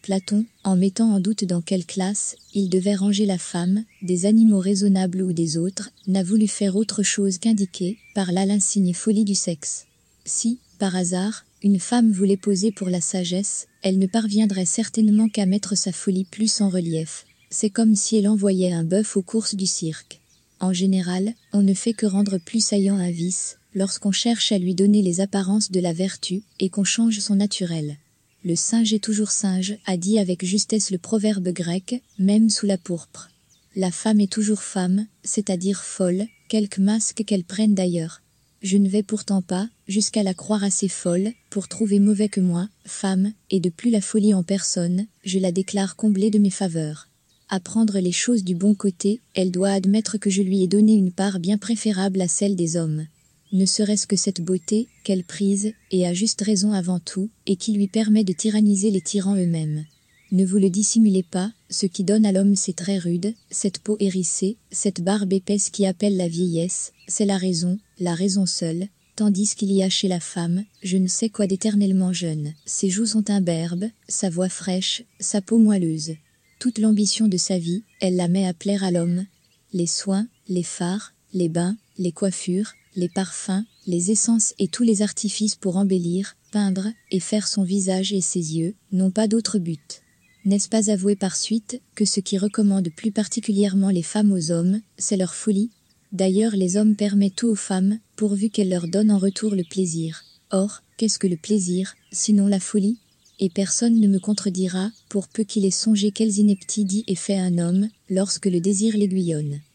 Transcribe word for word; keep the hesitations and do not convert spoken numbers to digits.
Platon, en mettant en doute dans quelle classe il devait ranger la femme, des animaux raisonnables ou des autres, n'a voulu faire autre chose qu'indiquer, par là l'insigne folie du sexe. Si, par hasard, une femme voulait poser pour la sagesse, elle ne parviendrait certainement qu'à mettre sa folie plus en relief. C'est comme si elle envoyait un bœuf aux courses du cirque. En général, on ne fait que rendre plus saillant un vice, lorsqu'on cherche à lui donner les apparences de la vertu, et qu'on change son naturel. Le singe est toujours singe, a dit avec justesse le proverbe grec, même sous la pourpre. La femme est toujours femme, c'est-à-dire folle, quelque masque qu'elle prenne d'ailleurs. Je ne vais pourtant pas, jusqu'à la croire assez folle, pour trouver mauvais que moi, femme, et de plus la folie en personne, je la déclare comblée de mes faveurs. À prendre les choses du bon côté, elle doit admettre que je lui ai donné une part bien préférable à celle des hommes. Ne serait-ce que cette beauté, qu'elle prise, et à juste raison avant tout, et qui lui permet de tyranniser les tyrans eux-mêmes. Ne vous le dissimulez pas, ce qui donne à l'homme ces traits rudes, cette peau hérissée, cette barbe épaisse qui appelle la vieillesse, c'est la raison, la raison seule, tandis qu'il y a chez la femme, je ne sais quoi d'éternellement jeune. Ses joues sont imberbes, sa voix fraîche, sa peau moelleuse. Toute l'ambition de sa vie, elle la met à plaire à l'homme. Les soins, les fards, les bains, les coiffures, les parfums, les essences et tous les artifices pour embellir, peindre et faire son visage et ses yeux, n'ont pas d'autre but. N'est-ce pas avouer par suite que ce qui recommande plus particulièrement les femmes aux hommes, c'est leur folie? D'ailleurs les hommes permettent tout aux femmes, pourvu qu'elles leur donnent en retour le plaisir. Or, qu'est-ce que le plaisir, sinon la folie? Et personne ne me contredira, pour peu qu'il ait songé quelles inepties dit et fait un homme, lorsque le désir l'aiguillonne.